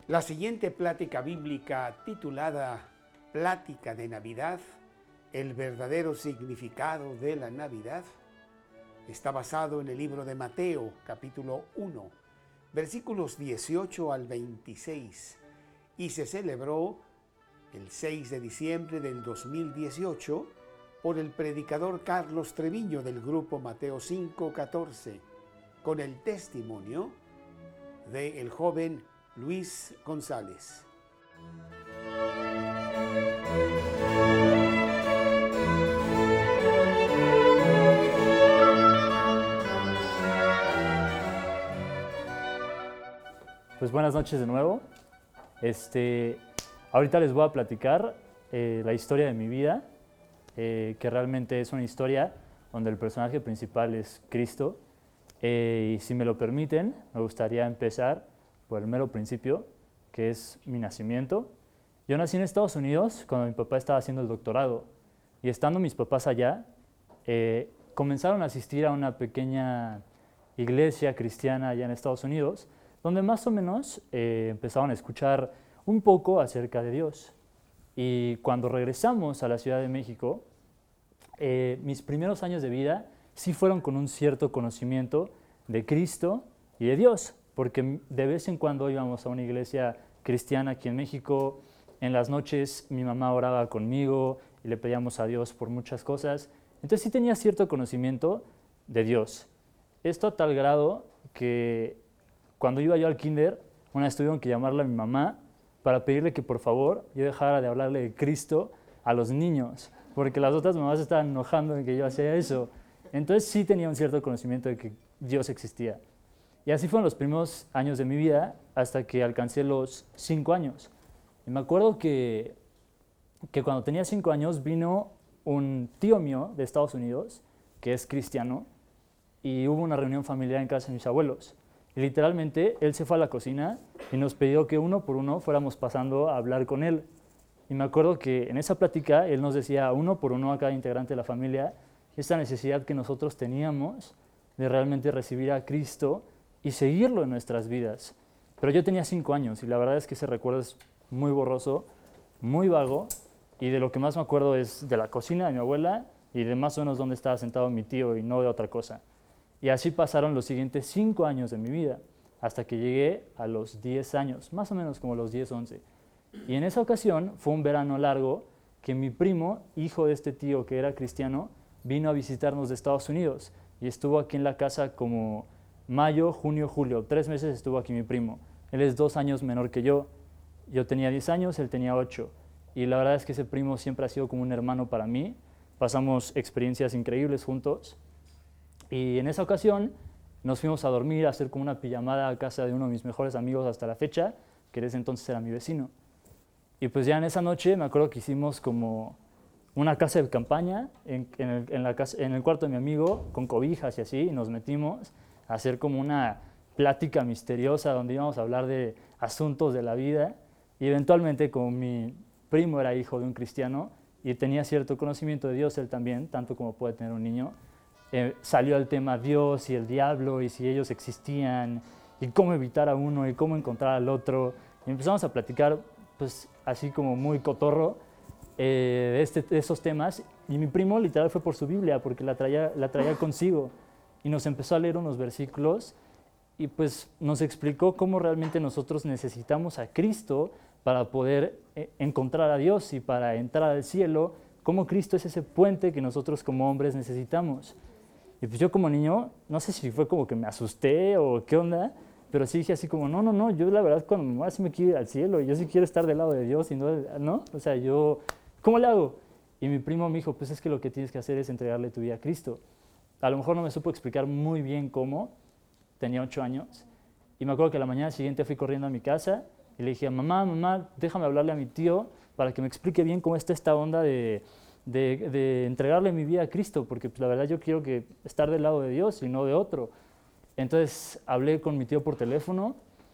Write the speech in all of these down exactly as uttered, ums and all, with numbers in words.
La siguiente plática bíblica titulada Plática de Navidad, el verdadero significado de la Navidad, está basado en el libro de Mateo, capítulo uno, versículos dieciocho al veintiséis, y se celebró el seis de diciembre del dos mil dieciocho por el predicador Carlos Treviño del grupo Mateo cinco catorce, con el testimonio del joven Luis González. Pues buenas noches de nuevo. Este, ahorita les voy a platicar eh, la historia de mi vida, eh, que realmente es una historia donde el personaje principal es Cristo. Eh, y si me lo permiten, me gustaría empezar por el mero principio, que es mi nacimiento. Yo nací en Estados Unidos cuando mi papá estaba haciendo el doctorado, y estando mis papás allá, eh, comenzaron a asistir a una pequeña iglesia cristiana allá en Estados Unidos, donde más o menos eh, empezaron a escuchar un poco acerca de Dios. Y cuando regresamos a la Ciudad de México, eh, mis primeros años de vida sí fueron con un cierto conocimiento de Cristo y de Dios, porque de vez en cuando íbamos a una iglesia cristiana aquí en México. En las noches mi mamá oraba conmigo y le pedíamos a Dios por muchas cosas. Entonces sí tenía cierto conocimiento de Dios. Esto a tal grado que cuando iba yo al kinder, una vez tuvieron que llamarle a mi mamá para pedirle que por favor yo dejara de hablarle de Cristo a los niños, porque las otras mamás estaban enojando en que yo hacía eso. Entonces sí tenía un cierto conocimiento de que Dios existía. Y así fueron los primeros años de mi vida hasta que alcancé los cinco años. Y me acuerdo que, que cuando tenía cinco años vino un tío mío de Estados Unidos, que es cristiano, y hubo una reunión familiar en casa de mis abuelos. Y literalmente él se fue a la cocina y nos pidió que uno por uno fuéramos pasando a hablar con él. Y me acuerdo que en esa plática él nos decía uno por uno a cada integrante de la familia esta necesidad que nosotros teníamos de realmente recibir a Cristo y seguirlo en nuestras vidas. Pero yo tenía cinco años y la verdad es que ese recuerdo es muy borroso, muy vago, y de lo que más me acuerdo es de la cocina de mi abuela y de más o menos dónde estaba sentado mi tío y no de otra cosa. Y así pasaron los siguientes cinco años de mi vida, hasta que llegué a los diez años, más o menos como los diez, once. Y en esa ocasión fue un verano largo que mi primo, hijo de este tío que era cristiano, vino a visitarnos de Estados Unidos y estuvo aquí en la casa como mayo, junio, julio. Tres meses estuvo aquí mi primo. Él es dos años menor que yo. Yo tenía diez años, él tenía ocho. Y la verdad es que ese primo siempre ha sido como un hermano para mí. Pasamos experiencias increíbles juntos. Y en esa ocasión nos fuimos a dormir, a hacer como una pijamada a casa de uno de mis mejores amigos hasta la fecha, que desde entonces era mi vecino. Y pues ya en esa noche me acuerdo que hicimos como una casa de campaña en, en, el, en, la casa, en el cuarto de mi amigo, con cobijas y así, y nos metimos a hacer como una plática misteriosa donde íbamos a hablar de asuntos de la vida. Y eventualmente, como mi primo era hijo de un cristiano y tenía cierto conocimiento de Dios él también, tanto como puede tener un niño, Eh, salió el tema Dios y el diablo y si ellos existían y cómo evitar a uno y cómo encontrar al otro. Y empezamos a platicar pues así como muy cotorro eh, de, este, de esos temas, y mi primo literal fue por su Biblia porque la traía, la traía consigo y nos empezó a leer unos versículos y pues nos explicó cómo realmente nosotros necesitamos a Cristo para poder eh, encontrar a Dios y para entrar al cielo, cómo Cristo es ese puente que nosotros como hombres necesitamos. Y pues yo como niño, no sé si fue como que me asusté o qué onda, pero sí dije así como, no, no, no, yo la verdad cuando me muera sí me quiero ir al cielo, yo sí quiero estar del lado de Dios y no, ¿no? O sea, yo, ¿cómo le hago? Y mi primo me dijo, pues es que lo que tienes que hacer es entregarle tu vida a Cristo. A lo mejor no me supo explicar muy bien cómo, tenía ocho años, y me acuerdo que la mañana siguiente fui corriendo a mi casa y le dije, mamá, mamá, déjame hablarle a mi tío para que me explique bien cómo está esta onda de... De, de entregarle mi vida a Cristo, porque pues, la verdad yo quiero que estar del lado de Dios y no de otro. Entonces hablé con mi tío por teléfono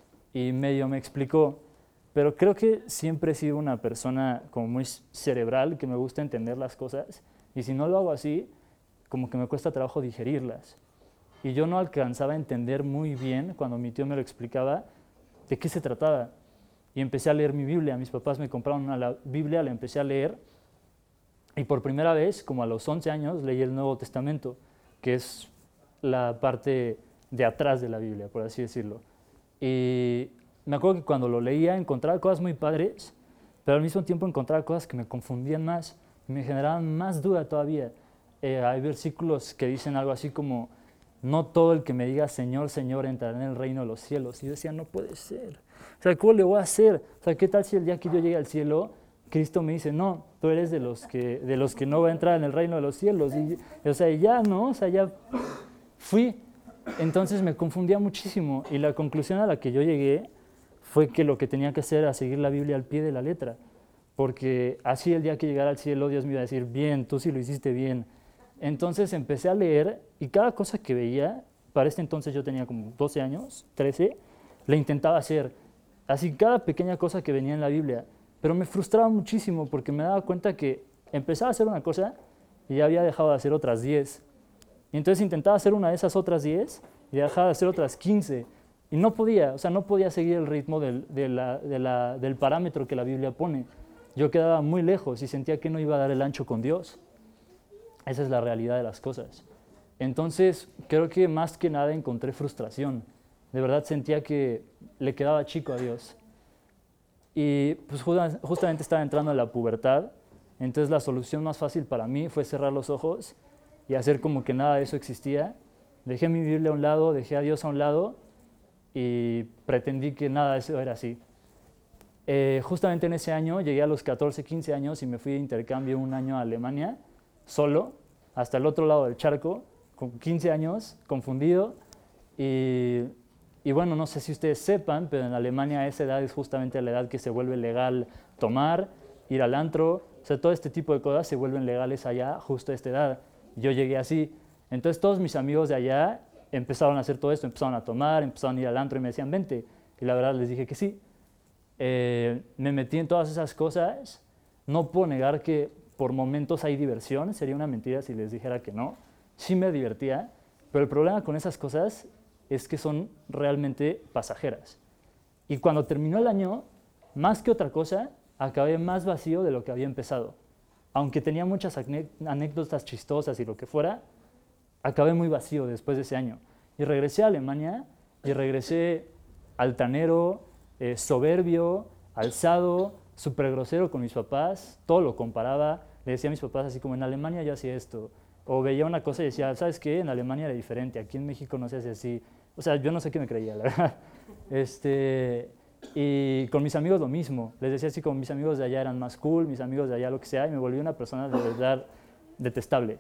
y medio me explicó, pero creo que siempre he sido una persona como muy cerebral, que me gusta entender las cosas, y si no lo hago así, como que me cuesta trabajo digerirlas. Y yo no alcanzaba a entender muy bien, cuando mi tío me lo explicaba, de qué se trataba. y empecé a leer mi Biblia. Mis papás me compraron una Biblia, la empecé a leer y por primera vez, como a los once años, leí el Nuevo Testamento, que es la parte de atrás de la Biblia, por así decirlo. Y me acuerdo que cuando lo leía encontraba cosas muy padres, pero al mismo tiempo encontraba cosas que me confundían más, me generaban más duda todavía. Eh, hay versículos que dicen algo así como, no todo el que me diga Señor, Señor entrará en el reino de los cielos. Y yo decía, no puede ser. O sea, ¿cómo le voy a hacer? O sea, ¿qué tal si el día que yo llegue al cielo, Cristo me dice, no, tú eres de los que, de los que no va a entrar en el reino de los cielos? Y, o sea, ya no, o sea, ya fui. Entonces me confundía muchísimo y la conclusión a la que yo llegué fue que lo que tenía que hacer era seguir la Biblia al pie de la letra, porque así el día que llegara al cielo Dios me iba a decir, bien, tú sí lo hiciste bien. Entonces empecé a leer y cada cosa que veía, para este entonces yo tenía como doce años, trece, le intentaba hacer, así cada pequeña cosa que venía en la Biblia, pero me frustraba muchísimo porque me daba cuenta que empezaba a hacer una cosa y ya había dejado de hacer otras diez. Y entonces intentaba hacer una de esas otras diez y dejaba de hacer otras quince. Y no podía, o sea, no podía seguir el ritmo del, de la, de la, del parámetro que la Biblia pone. Yo quedaba muy lejos y sentía que no iba a dar el ancho con Dios. Esa es la realidad de las cosas. Entonces, creo que más que nada encontré frustración. De verdad sentía que le quedaba chico a Dios. Y pues justamente estaba entrando en la pubertad, entonces la solución más fácil para mí fue cerrar los ojos y hacer como que nada de eso existía. Dejé mi Biblia a un lado, dejé a Dios a un lado y pretendí que nada de eso era así. Eh, justamente en ese año llegué a los catorce, quince años y me fui de intercambio un año a Alemania, solo, hasta el otro lado del charco, con quince años, confundido. Y, y bueno, no sé si ustedes sepan, pero en Alemania esa edad es justamente la edad que se vuelve legal tomar, ir al antro, o sea, todo este tipo de cosas se vuelven legales allá justo a esta edad. Yo llegué así. Entonces todos mis amigos de allá empezaron a hacer todo esto, empezaron a tomar, empezaron a ir al antro y me decían, vente. Y la verdad les dije que sí. Eh, me metí en todas esas cosas. No puedo negar que por momentos hay diversión, sería una mentira si les dijera que no. Sí me divertía, pero el problema con esas cosas es que son realmente pasajeras. Y cuando terminó el año, más que otra cosa, acabé más vacío de lo que había empezado. Aunque tenía muchas anécdotas chistosas y lo que fuera, acabé muy vacío después de ese año. Y regresé a Alemania y regresé altanero, eh, soberbio, alzado, súper grosero con mis papás, todo lo comparaba, le decía a mis papás así como en Alemania yo hacía esto, o veía una cosa y decía, ¿sabes qué? En Alemania era diferente, aquí en México no se hace así. O sea, yo no sé qué me creía, la verdad. Este, y con mis amigos lo mismo, les decía así como mis amigos de allá eran más cool, mis amigos de allá lo que sea, y me volví una persona de verdad detestable.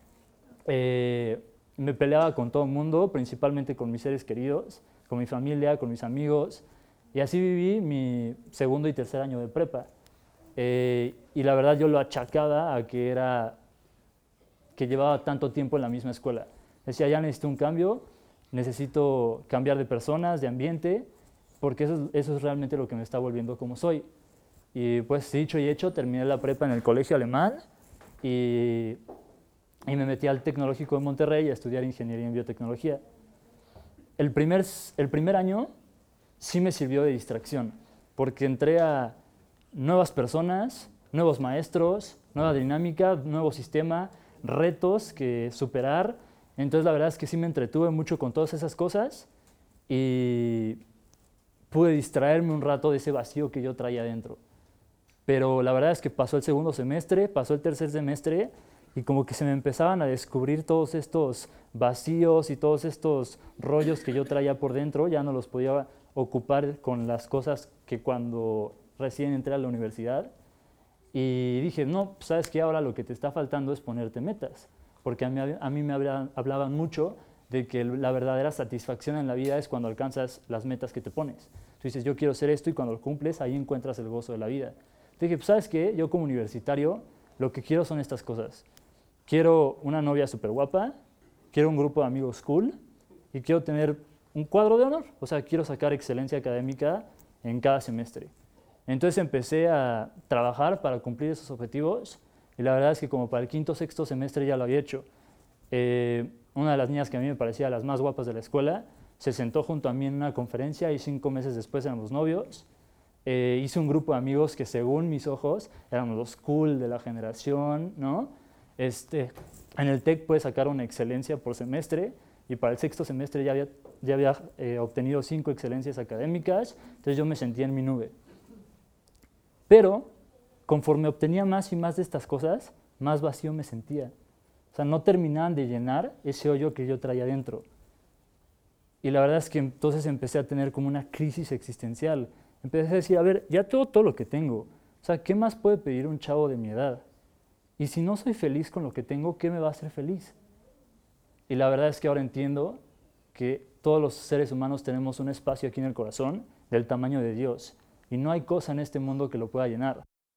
Eh, me peleaba con todo el mundo, principalmente con mis seres queridos, con mi familia, con mis amigos, y así viví mi segundo y tercer año de prepa. Eh, y la verdad yo lo achacaba a que era que llevaba tanto tiempo en la misma escuela. Decía, ya necesito un cambio, necesito cambiar de personas, de ambiente, porque eso, eso es realmente lo que me está volviendo como soy. Y pues dicho y hecho, terminé la prepa en el colegio alemán y, y me metí al Tecnológico de Monterrey a estudiar ingeniería en biotecnología. El primer, el primer año sí me sirvió de distracción, porque entré a nuevas personas, nuevos maestros, nueva dinámica, nuevo sistema, retos que superar. Entonces la verdad es que sí me entretuve mucho con todas esas cosas y pude distraerme un rato de ese vacío que yo traía dentro. Pero la verdad es que pasó el segundo semestre, pasó el tercer semestre y como que se me empezaban a descubrir todos estos vacíos y todos estos rollos que yo traía por dentro, ya no los podía ocupar con las cosas que cuando recién entré a la universidad. Y dije, no, ¿sabes qué? Ahora lo que te está faltando es ponerte metas. Porque a mí, a mí me hablaban mucho de que la verdadera satisfacción en la vida es cuando alcanzas las metas que te pones. Tú dices, yo quiero hacer esto y cuando lo cumples, ahí encuentras el gozo de la vida. Te dije, pues, ¿sabes qué? Yo como universitario, lo que quiero son estas cosas. Quiero una novia súper guapa, quiero un grupo de amigos cool y quiero tener un cuadro de honor. O sea, quiero sacar excelencia académica en cada semestre. Entonces empecé a trabajar para cumplir esos objetivos y la verdad es que como para el quinto o sexto semestre ya lo había hecho. Eh, una de las niñas que a mí me parecía las más guapas de la escuela se sentó junto a mí en una conferencia y cinco meses después éramos novios eh, hice un grupo de amigos que según mis ojos éramos los cool de la generación, ¿no? Este, en el TEC puedes sacar una excelencia por semestre y para el sexto semestre ya había, ya había eh, obtenido cinco excelencias académicas, entonces yo me sentía en mi nube. Pero conforme obtenía más y más de estas cosas, más vacío me sentía. O sea, no terminaban de llenar ese hoyo que yo traía dentro. Y la verdad es que entonces empecé a tener como una crisis existencial. Empecé a decir, a ver, ya tengo todo lo que tengo. O sea, ¿qué más puede pedir un chavo de mi edad? Y si no soy feliz con lo que tengo, ¿qué me va a hacer feliz? Y la verdad es que ahora entiendo que todos los seres humanos tenemos un espacio aquí en el corazón del tamaño de Dios. Y no hay cosa en este mundo que lo pueda llenar.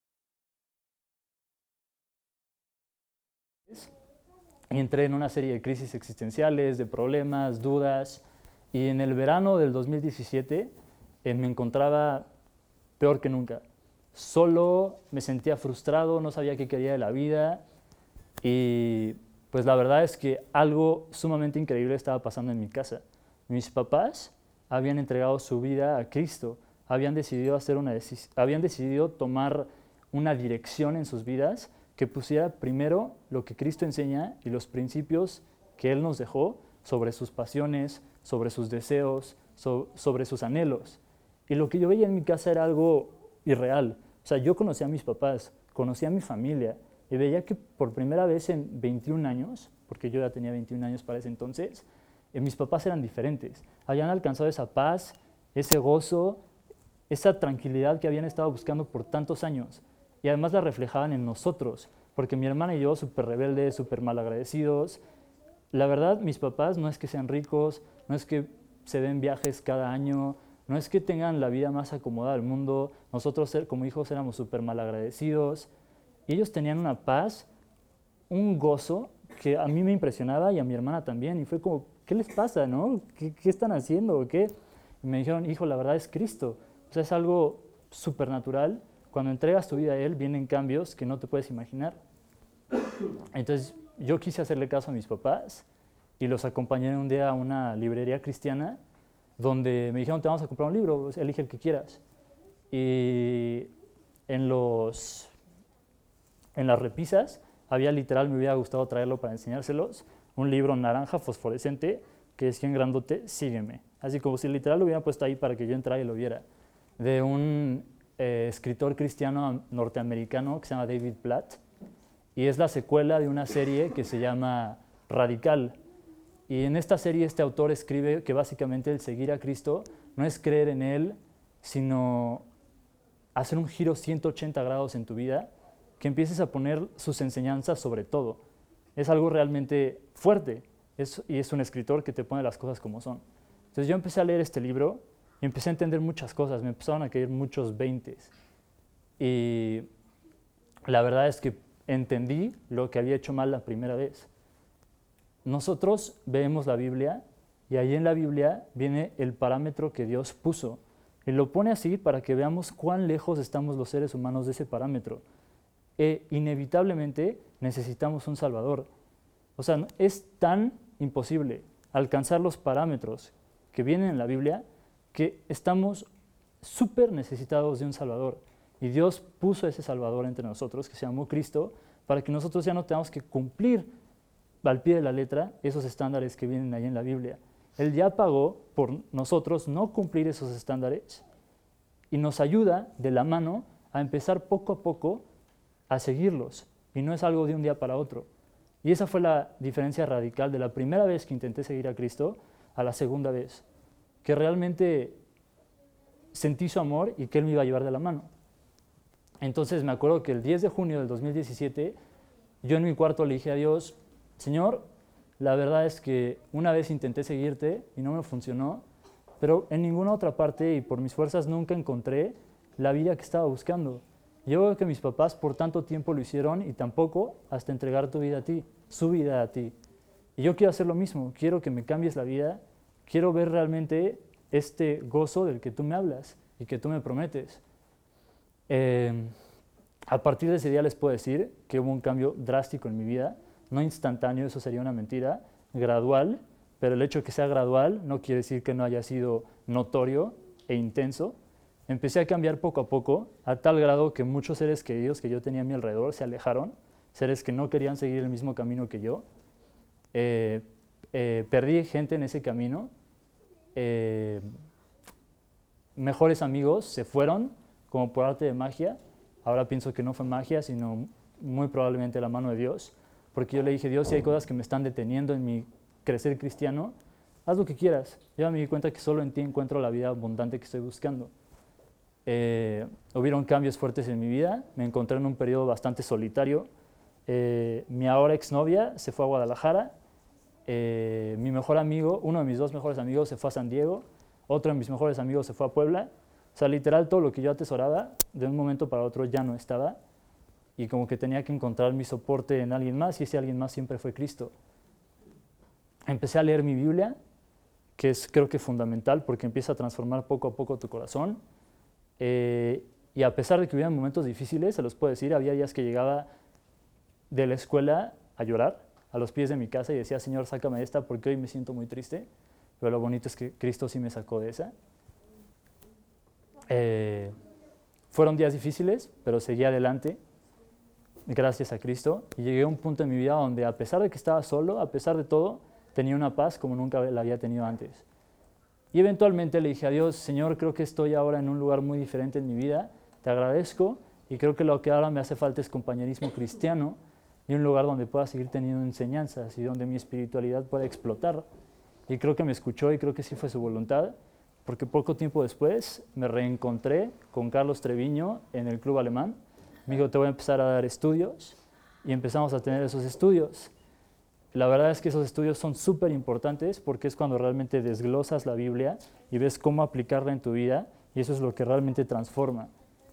Y entré en una serie de crisis existenciales, de problemas, dudas. Y en el verano del dos mil diecisiete eh, me encontraba peor que nunca. Solo, me sentía frustrado, no sabía qué quería de la vida. Y pues la verdad es que algo sumamente increíble estaba pasando en mi casa. Mis papás habían entregado su vida a Cristo. Habían decidido, hacer una decis- habían decidido tomar una dirección en sus vidas que pusiera primero lo que Cristo enseña y los principios que Él nos dejó sobre sus pasiones, sobre sus deseos, so, sobre sus anhelos. Y lo que yo veía en mi casa era algo irreal. O sea, yo conocía a mis papás, conocía a mi familia y veía que por primera vez en veintiún años, porque yo ya tenía veintiún años para ese entonces, eh, mis papás eran diferentes. Habían alcanzado esa paz, ese gozo, esa tranquilidad que habían estado buscando por tantos años. Y además la reflejaban en nosotros, porque mi hermana y yo, súper rebeldes, súper malagradecidos. La verdad, mis papás no es que sean ricos, no es que se den viajes cada año, no es que tengan la vida más acomodada del mundo. Nosotros como hijos éramos súper malagradecidos. Y ellos tenían una paz, un gozo que a mí me impresionaba y a mi hermana también. Y fue como, ¿qué les pasa, no? ¿Qué, qué están haciendo o qué? Y me dijeron, hijo, la verdad es Cristo. O sea, es algo supernatural. Cuando entregas tu vida a Él, vienen cambios que no te puedes imaginar. Entonces, yo quise hacerle caso a mis papás y los acompañé un día a una librería cristiana donde me dijeron, te vamos a comprar un libro, elige el que quieras. Y en, los, en las repisas había literal, me hubiera gustado traerlo para enseñárselos, un libro naranja fosforescente que decía en grandote, sígueme. Así como si literal lo hubiera puesto ahí para que yo entrara y lo viera. De un Eh, escritor cristiano norteamericano que se llama David Platt, y es la secuela de una serie que se llama Radical. Y en esta serie este autor escribe que básicamente el seguir a Cristo no es creer en Él, sino hacer un giro ciento ochenta grados en tu vida, que empieces a poner sus enseñanzas sobre todo. Es algo realmente fuerte, es, y es un escritor que te pone las cosas como son. Entonces yo empecé a leer este libro y empecé a entender muchas cosas, me empezaron a caer muchos veintes. Y la verdad es que entendí lo que había hecho mal la primera vez. Nosotros vemos la Biblia y ahí en la Biblia viene el parámetro que Dios puso. Y lo pone así para que veamos cuán lejos estamos los seres humanos de ese parámetro. E inevitablemente necesitamos un Salvador. O sea, es tan imposible alcanzar los parámetros que vienen en la Biblia que estamos súper necesitados de un Salvador. Y Dios puso ese Salvador entre nosotros, que se llamó Cristo, para que nosotros ya no tengamos que cumplir al pie de la letra esos estándares que vienen ahí en la Biblia. Él ya pagó por nosotros no cumplir esos estándares y nos ayuda de la mano a empezar poco a poco a seguirlos. Y no es algo de un día para otro. Y esa fue la diferencia radical de la primera vez que intenté seguir a Cristo a la segunda vez, que realmente sentí su amor y que Él me iba a llevar de la mano. Entonces me acuerdo que el diez de junio del dos mil diecisiete, yo en mi cuarto le dije a Dios, Señor, la verdad es que una vez intenté seguirte y no me funcionó, pero en ninguna otra parte y por mis fuerzas nunca encontré la vida que estaba buscando. Yo veo que mis papás por tanto tiempo lo hicieron y tampoco hasta entregar tu vida a ti, su vida a ti. Y yo quiero hacer lo mismo, quiero que me cambies la vida, quiero ver realmente este gozo del que tú me hablas y que tú me prometes. Eh, a partir de ese día les puedo decir que hubo un cambio drástico en mi vida, no instantáneo, eso sería una mentira, gradual, pero el hecho de que sea gradual no quiere decir que no haya sido notorio e intenso. empecé a cambiar poco a poco, a tal grado que muchos seres queridos que yo tenía a mi alrededor se alejaron, seres que no querían seguir el mismo camino que yo. Eh, eh, perdí gente en ese camino. Eh, mejores amigos se fueron como por arte de magia. Ahora pienso que no fue magia, sino muy probablemente la mano de Dios, porque yo le dije, Dios, si hay cosas que me están deteniendo en mi crecer cristiano, haz lo que quieras. Yo me di cuenta que solo en ti encuentro la vida abundante que estoy buscando. Eh, hubieron cambios fuertes en mi vida, me encontré en un periodo bastante solitario. Eh, mi ahora exnovia se fue a Guadalajara, eh, mi mejor amigo, uno de mis dos mejores amigos se fue a San Diego, otro de mis mejores amigos se fue a Puebla. O sea, literal, todo lo que yo atesoraba, de un momento para otro ya no estaba, y como que tenía que encontrar mi soporte en alguien más, y ese alguien más siempre fue Cristo. Empecé a leer mi Biblia, que es creo que fundamental, porque empieza a transformar poco a poco tu corazón. Eh, y a pesar de que hubiera momentos difíciles, se los puedo decir, había días que llegaba de la escuela a llorar a los pies de mi casa y decía, Señor, sácame de esta porque hoy me siento muy triste, pero lo bonito es que Cristo sí me sacó de esa. Eh, fueron días difíciles, pero seguí adelante, gracias a Cristo, y llegué a un punto en mi vida donde a pesar de que estaba solo, a pesar de todo, tenía una paz como nunca la había tenido antes. Y eventualmente le dije a Dios, Señor, creo que estoy ahora en un lugar muy diferente en mi vida, te agradezco, y creo que lo que ahora me hace falta es compañerismo cristiano, y un lugar donde pueda seguir teniendo enseñanzas, y donde mi espiritualidad pueda explotar. Y creo que me escuchó, y creo que sí fue su voluntad, porque poco tiempo después me reencontré con Carlos Treviño en el Club Alemán. Me dijo, te voy a empezar a dar estudios, y empezamos a tener esos estudios. La verdad es que esos estudios son súper importantes porque es cuando realmente desglosas la Biblia y ves cómo aplicarla en tu vida, y eso es lo que realmente transforma.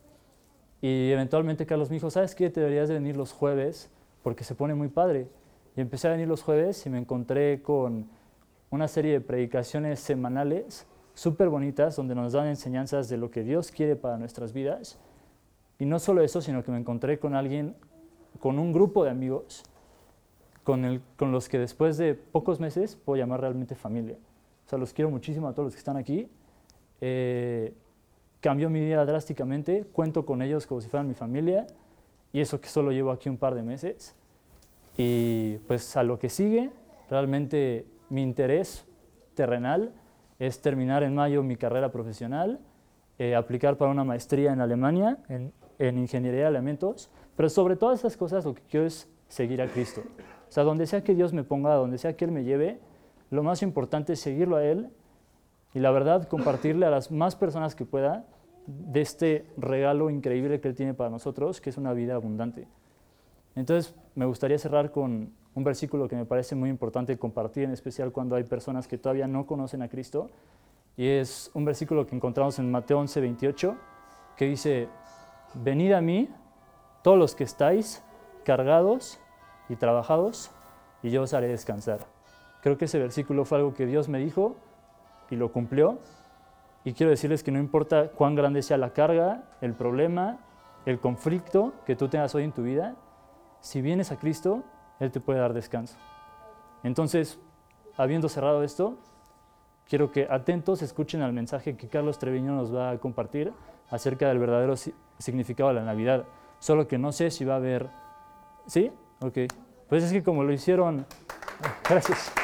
Y eventualmente Carlos me dijo, ¿sabes qué? Te deberías de venir los jueves porque se pone muy padre. Y empecé a venir los jueves y me encontré con una serie de predicaciones semanales súper bonitas donde nos dan enseñanzas de lo que Dios quiere para nuestras vidas. Y no solo eso, sino que me encontré con alguien, con un grupo de amigos con, el, con los que después de pocos meses puedo llamar realmente familia. O sea, los quiero muchísimo a todos los que están aquí. Eh, cambió mi vida drásticamente, cuento con ellos como si fueran mi familia, y eso que solo llevo aquí un par de meses. Y pues a lo que sigue, realmente mi interés terrenal es terminar en mayo mi carrera profesional, eh, aplicar para una maestría en Alemania, en, en ingeniería de alimentos, pero sobre todas esas cosas lo que quiero es seguir a Cristo. O sea, donde sea que Dios me ponga, donde sea que Él me lleve, lo más importante es seguirlo a Él y la verdad compartirle a las más personas que pueda de este regalo increíble que Él tiene para nosotros, que es una vida abundante. Entonces, me gustaría cerrar con un versículo que me parece muy importante compartir, en especial cuando hay personas que todavía no conocen a Cristo, y es un versículo que encontramos en Mateo once, veintiocho, que dice, venid a mí, todos los que estáis cargados y trabajados, y yo os haré descansar. Creo que ese versículo fue algo que Dios me dijo y lo cumplió, y quiero decirles que no importa cuán grande sea la carga, el problema, el conflicto que tú tengas hoy en tu vida, si vienes a Cristo, Él te puede dar descanso. Entonces, habiendo cerrado esto, quiero que atentos escuchen al mensaje que Carlos Treviño nos va a compartir acerca del verdadero significado de la Navidad. Solo que no sé si va a haber... ¿Sí? Ok. Pues es que como lo hicieron... Gracias.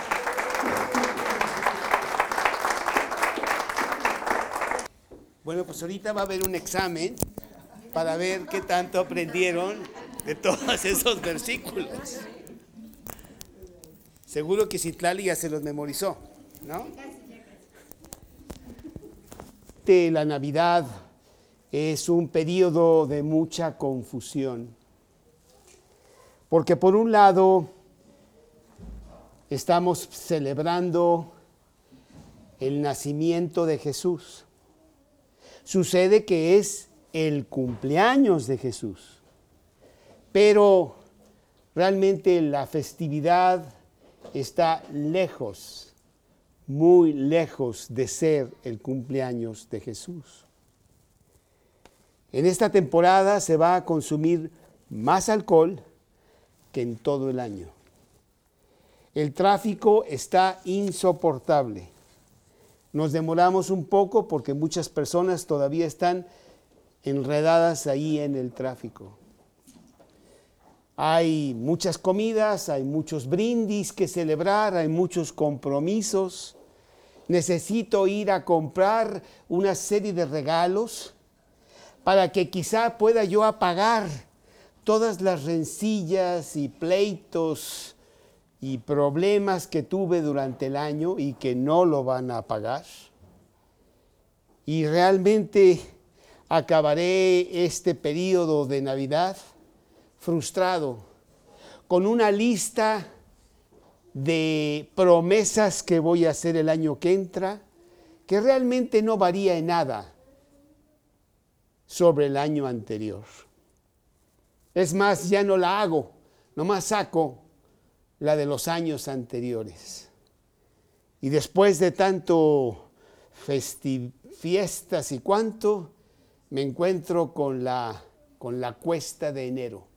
Bueno, pues ahorita va a haber un examen para ver qué tanto aprendieron de todos esos versículos. Seguro que Citlali ya se los memorizó, ¿no? De la Navidad es un periodo de mucha confusión, porque por un lado estamos celebrando el nacimiento de Jesús. Sucede que es el cumpleaños de Jesús, pero realmente la festividad está lejos, muy lejos de ser el cumpleaños de Jesús. En esta temporada se va a consumir más alcohol que en todo el año. El tráfico está insoportable. Nos demoramos un poco porque muchas personas todavía están enredadas ahí en el tráfico. Hay muchas comidas, hay muchos brindis que celebrar, hay muchos compromisos. Necesito ir a comprar una serie de regalos para que quizá pueda yo apagar todas las rencillas y pleitos y problemas que tuve durante el año y que no lo van a pagar. Y realmente acabaré este periodo de Navidad frustrado, con una lista de promesas que voy a hacer el año que entra, que realmente no varía en nada sobre el año anterior. Es más, ya no la hago, nomás saco la de los años anteriores. Y después de tanto festi- fiestas y cuanto, me encuentro con la, con la cuesta de enero,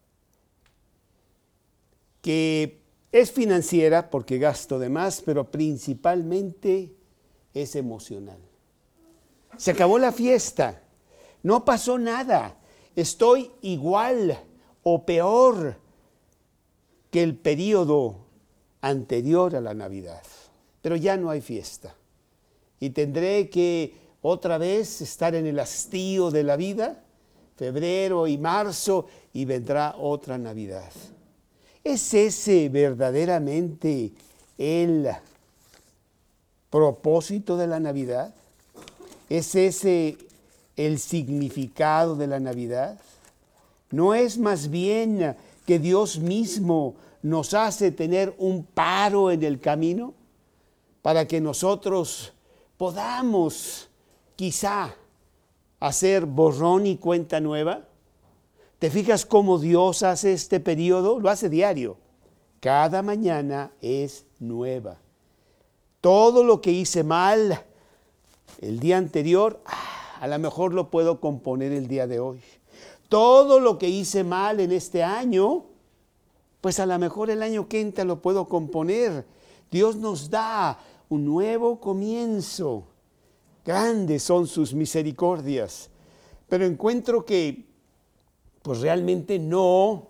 que es financiera porque gasto de más, pero principalmente es emocional. Se acabó la fiesta, no pasó nada, estoy igual o peor que el periodo anterior a la Navidad, pero ya no hay fiesta y tendré que otra vez estar en el hastío de la vida, febrero y marzo, y vendrá otra Navidad. ¿Es ese verdaderamente el propósito de la Navidad? ¿Es ese el significado de la Navidad? ¿No es más bien que Dios mismo nos hace tener un paro en el camino para que nosotros podamos quizá hacer borrón y cuenta nueva? ¿Te fijas cómo Dios hace este periodo? Lo hace diario. Cada mañana es nueva. Todo lo que hice mal el día anterior, a lo mejor lo puedo componer el día de hoy. Todo lo que hice mal en este año, pues a lo mejor el año que entra lo puedo componer. Dios nos da un nuevo comienzo. Grandes son sus misericordias. Pero encuentro que pues realmente no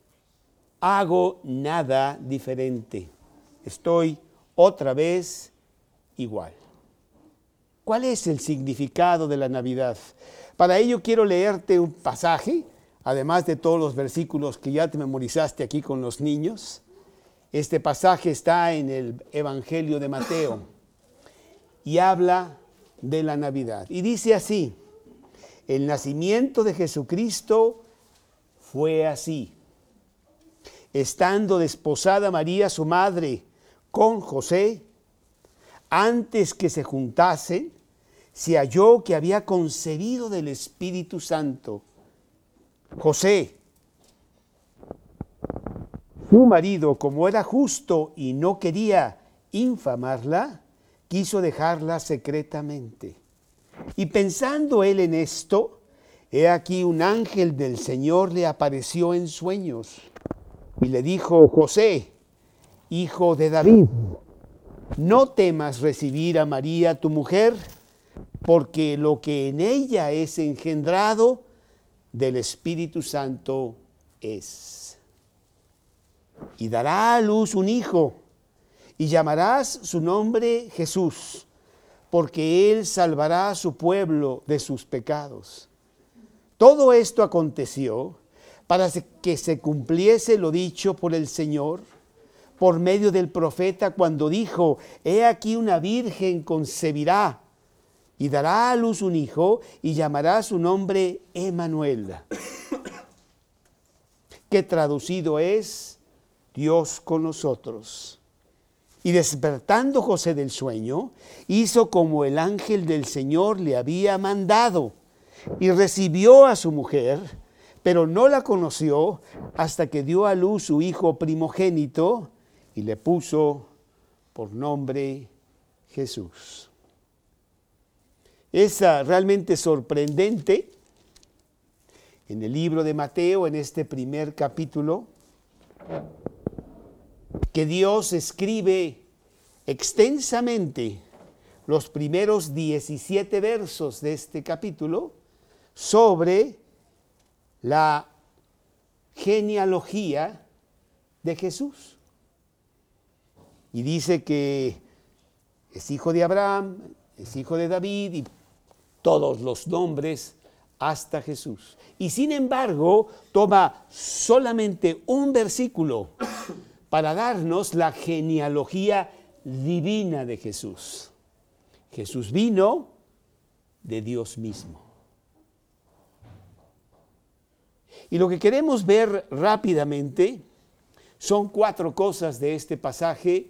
hago nada diferente. Estoy otra vez igual. ¿Cuál es el significado de la Navidad? Para ello quiero leerte un pasaje, además de todos los versículos que ya te memorizaste aquí con los niños. Este pasaje está en el Evangelio de Mateo y habla de la Navidad. Y dice así: el nacimiento de Jesucristo fue así. Estando desposada María, su madre, con José, antes que se juntasen, se halló que había concebido del Espíritu Santo. José, su marido, como era justo y no quería infamarla, quiso dejarla secretamente. Y pensando él en esto, he aquí un ángel del Señor le apareció en sueños y le dijo: José, hijo de David, no temas recibir a María tu mujer, porque lo que en ella es engendrado del Espíritu Santo es. Y dará a luz un hijo, y llamarás su nombre Jesús, porque él salvará a su pueblo de sus pecados. Todo esto aconteció para que se cumpliese lo dicho por el Señor por medio del profeta cuando dijo: he aquí una virgen concebirá y dará a luz un hijo y llamará su nombre Emmanuel, que traducido es Dios con nosotros. Y despertando José del sueño, hizo como el ángel del Señor le había mandado y recibió a su mujer, pero no la conoció hasta que dio a luz su hijo primogénito y le puso por nombre Jesús. Es realmente sorprendente en el libro de Mateo, en este primer capítulo, que Dios escribe extensamente los primeros diecisiete versos de este capítulo sobre la genealogía de Jesús. Y dice que es hijo de Abraham, es hijo de David y todos los nombres hasta Jesús. Y sin embargo, toma solamente un versículo para darnos la genealogía divina de Jesús. Jesús vino de Dios mismo. Y lo que queremos ver rápidamente son cuatro cosas de este pasaje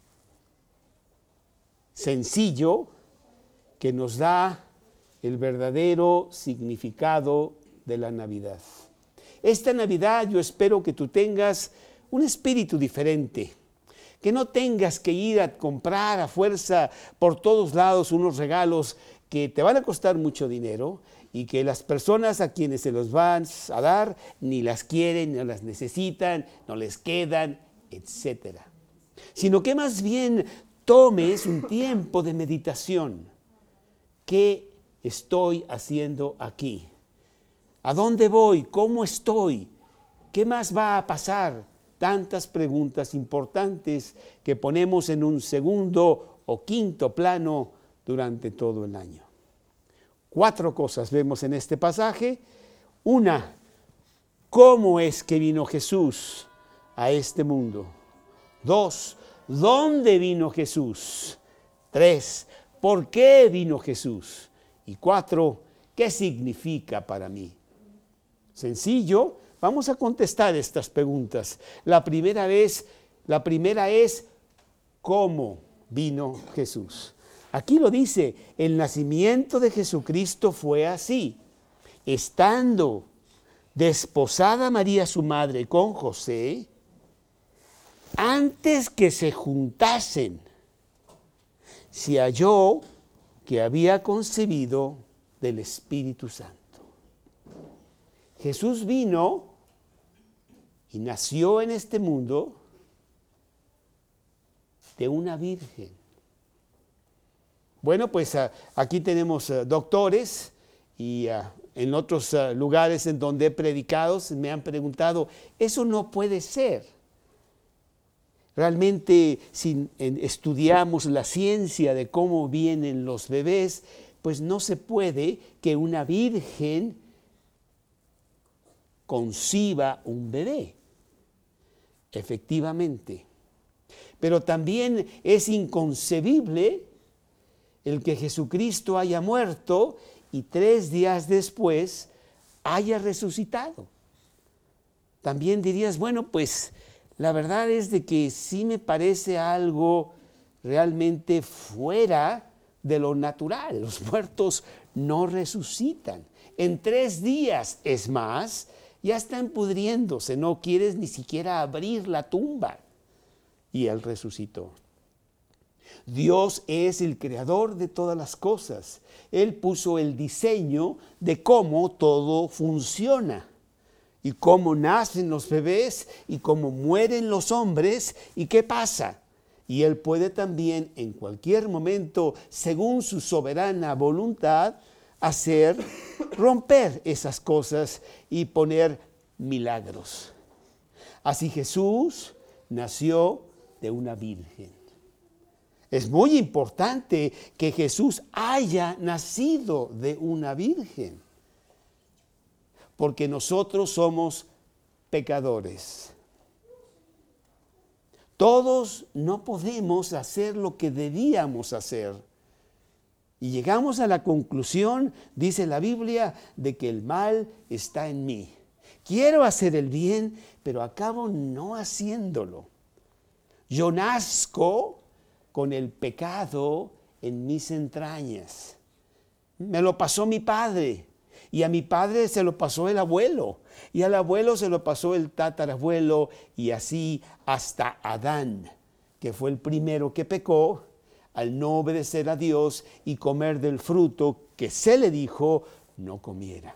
sencillo que nos da el verdadero significado de la Navidad. Esta Navidad yo espero que tú tengas un espíritu diferente, que no tengas que ir a comprar a fuerza por todos lados unos regalos que te van a costar mucho dinero y que las personas a quienes se los van a dar ni las quieren, no las necesitan, no les quedan, etcétera. Sino que más bien tomes un tiempo de meditación. ¿Qué estoy haciendo aquí? ¿A dónde voy? ¿Cómo estoy? ¿Qué más va a pasar? Tantas preguntas importantes que ponemos en un segundo o quinto plano durante todo el año. Cuatro cosas vemos en este pasaje. Una, ¿cómo es que vino Jesús a este mundo? Dos, ¿dónde vino Jesús? Tres, ¿por qué vino Jesús? Y cuatro, ¿qué significa para mí? Sencillo, vamos a contestar estas preguntas. La primera vez, la primera es, ¿cómo vino Jesús? Aquí lo dice, el nacimiento de Jesucristo fue así. Estando desposada María su madre con José, antes que se juntasen, se halló que había concebido del Espíritu Santo. Jesús vino y nació en este mundo de una virgen. Bueno, pues uh, aquí tenemos uh, doctores y uh, en otros uh, lugares en donde he predicado me han preguntado, eso no puede ser. Realmente si estudiamos la ciencia de cómo vienen los bebés, pues no se puede que una virgen conciba un bebé. Efectivamente. Pero también es inconcebible el que Jesucristo haya muerto y tres días después haya resucitado. También dirías, bueno, pues la verdad es de que sí me parece algo realmente fuera de lo natural. Los muertos no resucitan. En tres días, es más, ya están pudriéndose, no quieres ni siquiera abrir la tumba. Y Él resucitó. Dios es el creador de todas las cosas. Él puso el diseño de cómo todo funciona. Y cómo nacen los bebés y cómo mueren los hombres y qué pasa. Y Él puede también en cualquier momento, según su soberana voluntad, hacer, romper esas cosas y poner milagros. Así Jesús nació de una virgen. Es muy importante que Jesús haya nacido de una virgen, porque nosotros somos pecadores. Todos no podemos hacer lo que debíamos hacer. Y llegamos a la conclusión, dice la Biblia, de que el mal está en mí. Quiero hacer el bien, pero acabo no haciéndolo. Yo nazco con el pecado en mis entrañas. Me lo pasó mi padre, y a mi padre se lo pasó el abuelo, y al abuelo se lo pasó el tatarabuelo, y así hasta Adán, que fue el primero que pecó, al no obedecer a Dios y comer del fruto que se le dijo no comiera.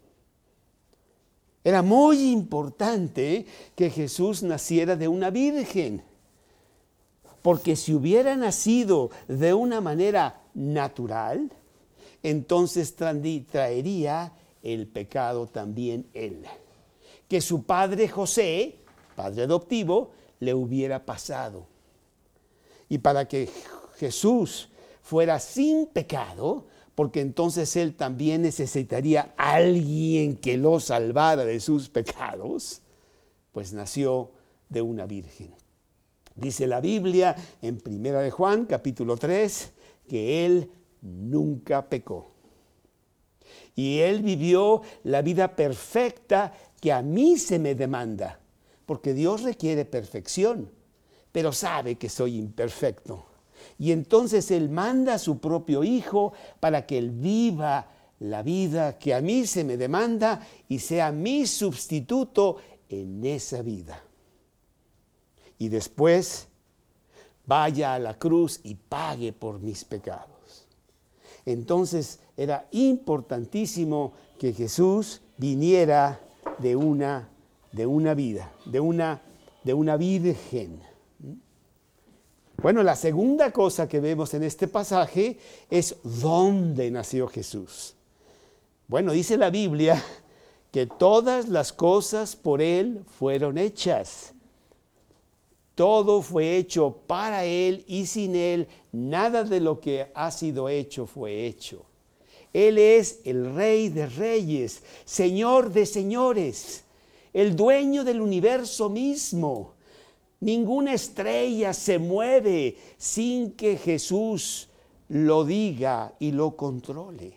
Era muy importante que Jesús naciera de una virgen. porque si hubiera nacido de una manera natural, entonces traería el pecado también él. Que su padre José, padre adoptivo, le hubiera pasado. Y para que Jesús fuera sin pecado, porque entonces él también necesitaría a alguien que lo salvara de sus pecados, pues nació de una virgen. Dice la Biblia en Primera de Juan, capítulo tres, que él nunca pecó. Y él vivió la vida perfecta que a mí se me demanda, porque Dios requiere perfección, pero sabe que soy imperfecto. Y entonces él manda a su propio Hijo para que él viva la vida que a mí se me demanda y sea mi sustituto en esa vida. Y después vaya a la cruz y pague por mis pecados. Entonces era importantísimo que Jesús viniera de una, de una vida, de una, de una virgen. Bueno, la segunda cosa que vemos en este pasaje es dónde nació Jesús. Bueno, dice la Biblia que todas las cosas por Él fueron hechas. Todo fue hecho para Él y sin Él nada de lo que ha sido hecho fue hecho. Él es el Rey de Reyes, Señor de Señores, el dueño del universo mismo. Ninguna estrella se mueve sin que Jesús lo diga y lo controle.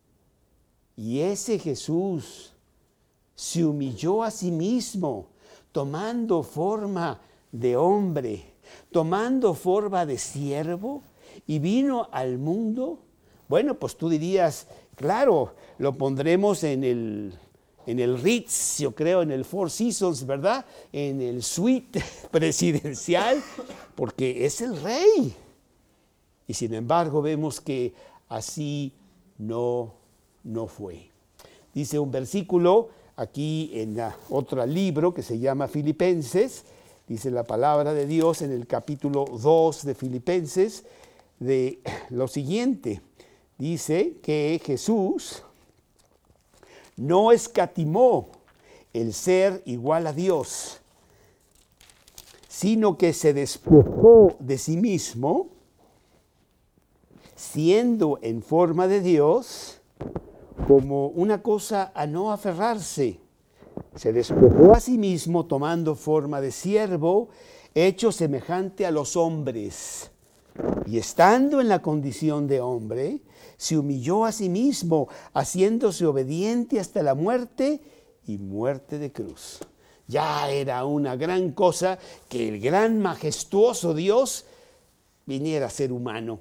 Y ese Jesús se humilló a sí mismo, tomando forma de hombre, tomando forma de siervo, y vino al mundo. Bueno, pues tú dirías, claro, lo pondremos en el, en el Ritz, yo creo, en el Four Seasons, ¿verdad? En el suite presidencial, porque es el rey. Y sin embargo vemos que así no, no fue. Dice un versículo aquí en otro libro que se llama Filipenses, dice la palabra de Dios en el capítulo dos de Filipenses, de lo siguiente. Dice que Jesús no escatimó el ser igual a Dios, sino que se despojó de sí mismo, siendo en forma de Dios, como una cosa a no aferrarse. Se despojó a sí mismo tomando forma de siervo, hecho semejante a los hombres. Y estando en la condición de hombre, se humilló a sí mismo, haciéndose obediente hasta la muerte y muerte de cruz. Ya era una gran cosa que el gran majestuoso Dios viniera a ser humano.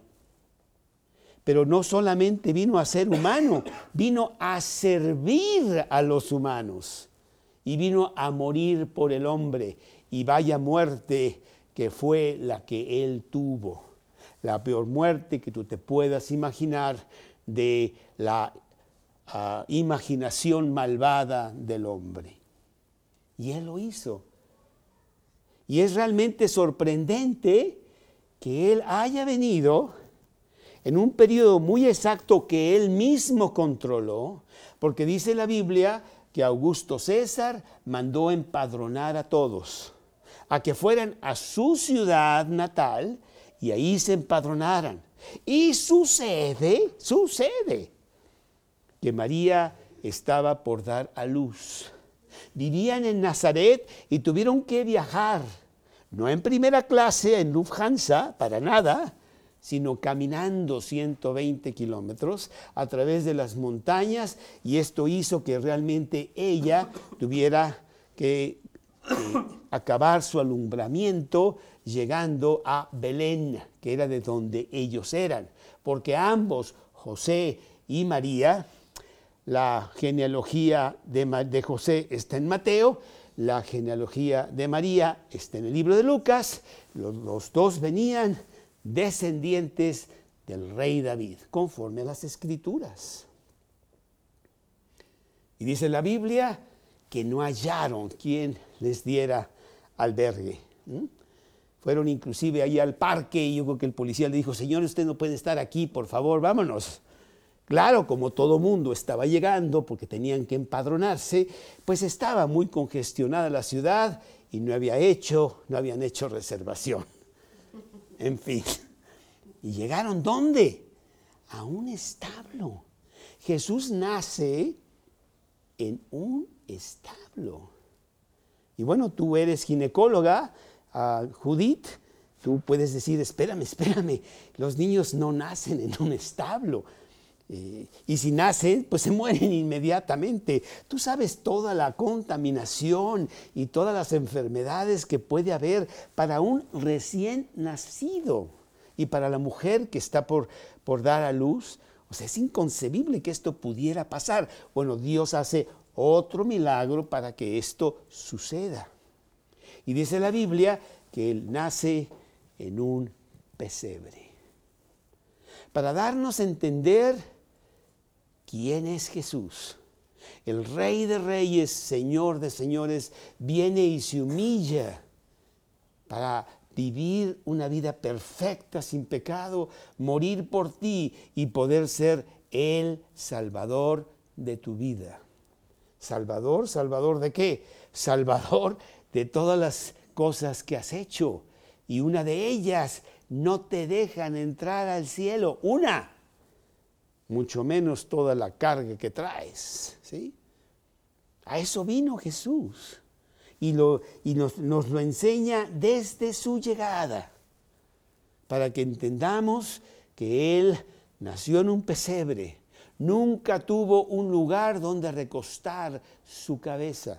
Pero no solamente vino a ser humano, vino a servir a los humanos. Y vino a morir por el hombre. Y vaya muerte que fue la que él tuvo. La peor muerte que tú te puedas imaginar de la uh, imaginación malvada del hombre. Y él lo hizo. Y es realmente sorprendente que él haya venido en un periodo muy exacto que él mismo controló, porque dice la Biblia que Augusto César mandó empadronar a todos, a que fueran a su ciudad natal y ahí se empadronaran. Y sucede, sucede, que María estaba por dar a luz. Vivían en Nazaret y tuvieron que viajar, no en primera clase, en Lufthansa, para nada, sino caminando ciento veinte kilómetros a través de las montañas, y esto hizo que realmente ella tuviera que eh, acabar su alumbramiento llegando a Belén, que era de donde ellos eran, porque ambos, José y María, la genealogía de, de José está en Mateo, la genealogía de María está en el libro de Lucas, los, los dos venían descendientes del rey David, conforme a las Escrituras. Y dice la Biblia que no hallaron quien les diera albergue. ¿Mm? Fueron inclusive ahí al parque y yo creo que el policía le dijo, señor, usted no puede estar aquí, por favor, vámonos. Claro, como todo mundo estaba llegando porque tenían que empadronarse, pues estaba muy congestionada la ciudad y no había hecho, no habían hecho reservación. En fin. ¿Y llegaron dónde? A un establo. Jesús nace en un establo. Y bueno, tú eres ginecóloga, uh, Judith, tú puedes decir, espérame, espérame, los niños no nacen en un establo. Eh, y si nacen, pues se mueren inmediatamente. Tú sabes toda la contaminación y todas las enfermedades que puede haber para un recién nacido y para la mujer que está por, por dar a luz. O sea, es inconcebible que esto pudiera pasar. Bueno, Dios hace otro milagro para que esto suceda. Y dice la Biblia que Él nace en un pesebre. Para darnos a entender quién es Jesús. El Rey de Reyes, Señor de Señores, viene y se humilla para vivir una vida perfecta, sin pecado, morir por ti y poder ser el Salvador de tu vida. ¿Salvador? ¿Salvador de qué? Salvador de todas las cosas que has hecho. Y una de ellas no te dejan entrar al cielo. Una. Mucho menos toda la carga que traes, ¿sí? A eso vino Jesús y, lo, y nos, nos lo enseña desde su llegada, para que entendamos que Él nació en un pesebre, nunca tuvo un lugar donde recostar su cabeza.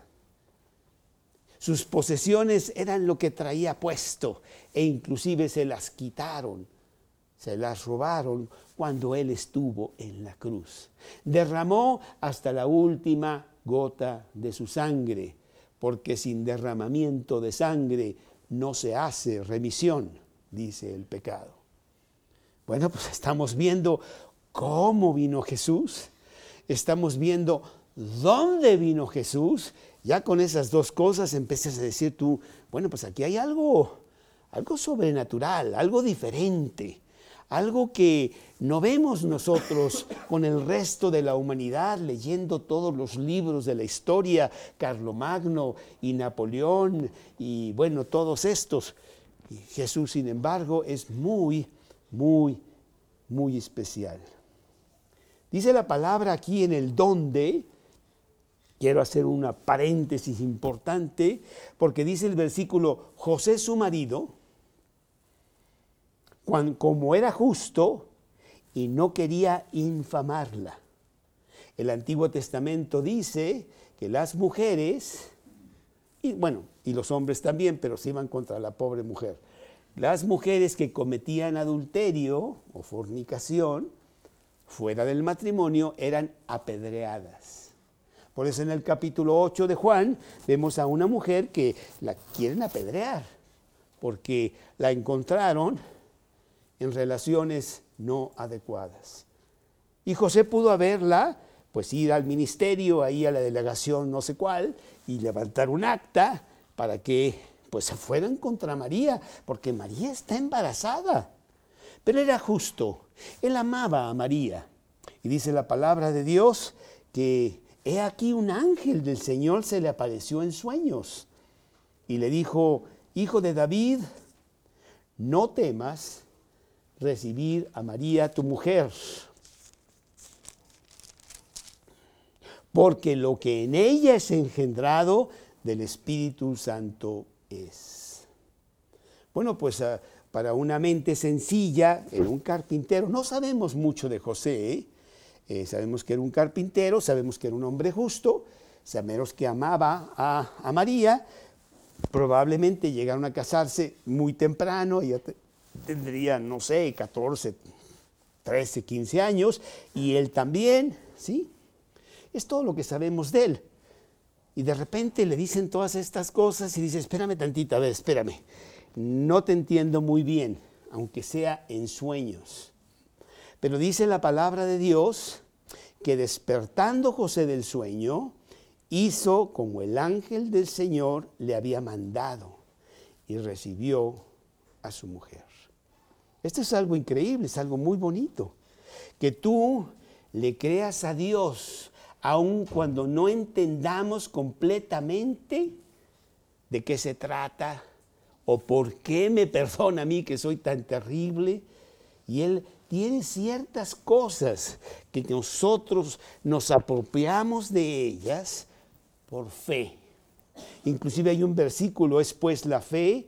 Sus posesiones eran lo que traía puesto e inclusive se las quitaron. Se las robaron cuando Él estuvo en la cruz. Derramó hasta la última gota de su sangre, porque sin derramamiento de sangre no se hace remisión, dice el pecado. Bueno, pues estamos viendo cómo vino Jesús, estamos viendo dónde vino Jesús. Ya con esas dos cosas empiezas a decir tú, bueno, pues aquí hay algo, algo sobrenatural, algo diferente. Algo que no vemos nosotros con el resto de la humanidad, leyendo todos los libros de la historia, Carlomagno y Napoleón y bueno, todos estos. Y Jesús, sin embargo, es muy, muy, muy especial. Dice la palabra aquí en el dónde, quiero hacer una paréntesis importante, porque dice el versículo, José su marido, Cuando, como era justo y no quería infamarla. El Antiguo Testamento dice que las mujeres, y bueno, y los hombres también, pero se iban contra la pobre mujer. Las mujeres que cometían adulterio o fornicación fuera del matrimonio eran apedreadas. Por eso en el capítulo ocho de Juan vemos a una mujer que la quieren apedrear, porque la encontraron en relaciones no adecuadas. Y José pudo haberla, pues ir al ministerio, ahí a la delegación no sé cuál, y levantar un acta para que pues se fueran contra María, porque María está embarazada. Pero era justo, él amaba a María. Y dice la palabra de Dios que he aquí un ángel del Señor se le apareció en sueños y le dijo, hijo de David, no temas recibir a María tu mujer, porque lo que en ella es engendrado del Espíritu Santo es. Bueno, pues uh, para una mente sencilla, era un carpintero, no sabemos mucho de José, ¿eh? Eh, sabemos que era un carpintero, sabemos que era un hombre justo, sabemos que amaba a, a María, probablemente llegaron a casarse muy temprano, ella te, tendría, no sé, catorce, trece, quince años, y él también, ¿sí? Es todo lo que sabemos de él. Y de repente le dicen todas estas cosas y dice, espérame tantito, a ver, espérame, no te entiendo muy bien, aunque sea en sueños. Pero dice la palabra de Dios que despertando José del sueño, hizo como el ángel del Señor le había mandado y recibió a su mujer. Esto es algo increíble, es algo muy bonito. Que tú le creas a Dios, aun cuando no entendamos completamente de qué se trata o por qué me perdona a mí que soy tan terrible. Y Él tiene ciertas cosas que nosotros nos apropiamos de ellas por fe. Inclusive hay un versículo, es pues la fe,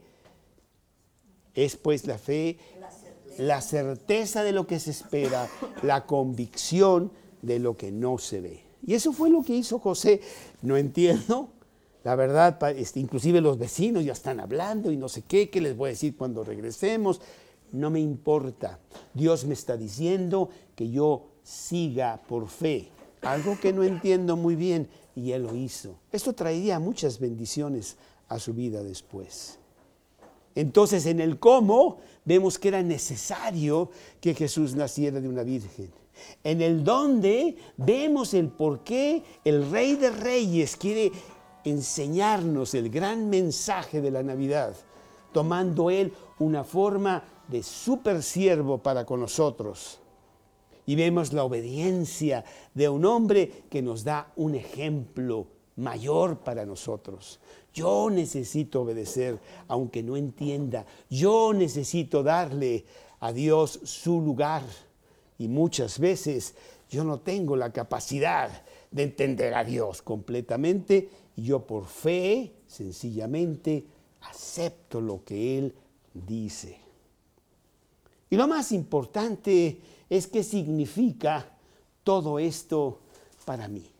es pues la fe, la certeza. la certeza de lo que se espera, la convicción de lo que no se ve. Y eso fue lo que hizo José. No entiendo, la verdad, inclusive los vecinos ya están hablando y no sé qué, qué les voy a decir cuando regresemos. No me importa. Dios me está diciendo que yo siga por fe. Algo que no entiendo muy bien, y Él lo hizo. Esto traería muchas bendiciones a su vida después. Entonces, en el cómo, vemos que era necesario que Jesús naciera de una virgen. En el dónde, vemos el por qué el Rey de Reyes quiere enseñarnos el gran mensaje de la Navidad, tomando Él una forma de supersiervo para con nosotros. Y vemos la obediencia de un hombre que nos da un ejemplo mayor para nosotros. Yo necesito obedecer, aunque no entienda. Yo necesito darle a Dios su lugar. Y muchas veces yo no tengo la capacidad de entender a Dios completamente. Y yo por fe, sencillamente, acepto lo que Él dice. Y lo más importante es qué significa todo esto para mí.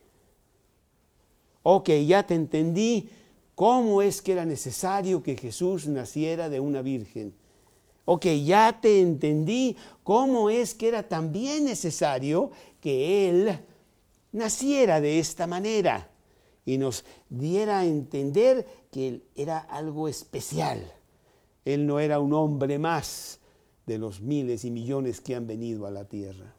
Ok, ya te entendí cómo es que era necesario que Jesús naciera de una virgen. Ok, ya te entendí cómo es que era también necesario que Él naciera de esta manera y nos diera a entender que Él era algo especial. Él no era un hombre más de los miles y millones que han venido a la tierra.